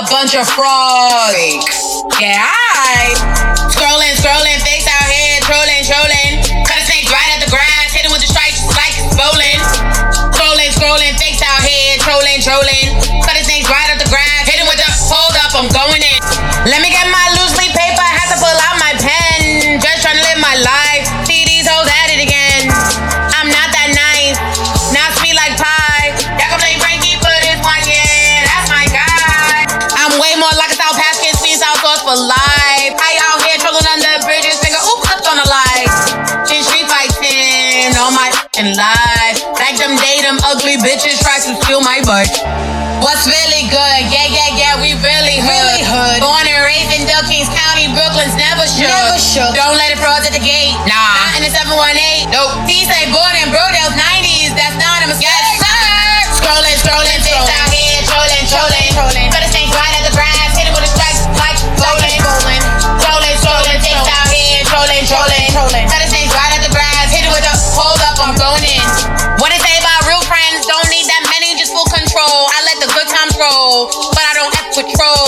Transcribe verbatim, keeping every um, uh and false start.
bunch of frauds. Yeah, I scrolling, scrolling, fakes out here, trolling, trolling. Cut a snake right at the grass, hit him with the stripes like it's bowling. Scrolling, scrolling, fakes out here, trolling, trolling. Cut a snake right at the grass, hit him with the hold up, I'm going in. Let me get my loose leaf paper, I had to pull out my pen. Just trying to live my life. See these hoes at it again. I'm not that nice, not sweet like pie. Y'all can blame Frankie for this one, yeah, that's my guy. I'm way more like a South Paskin, sweet and sour sauce for life. I out here trolling under bridges, finger oop, clipped on the life. In street fighting all my f***ing life. Back them day, them ugly bitches try to steal my butt. What's really good? Yeah, yeah, yeah, we really hood. Really hood. Born and raised in Del Kings County, Brooklyn's never shook. Never shook. Don't let it froze at the gate. Nah. Not in the seven one eight. Nope. He say born in Brodale's nineties. That's not a mistake. Yes, sir. Scrolling, scrolling, fakes out here, trolling, trolling, trolling. Cut a snake right at the grass, hit it with a strike like bowling. Scrolling, scrolling, fakes out here, trolling, trolling, trolling. Cut a snake right at the grass, hit it with a hold up, I'm going in. What they say about real friends? Don't need that many, just full control. I let the good times roll, but I don't have patrol.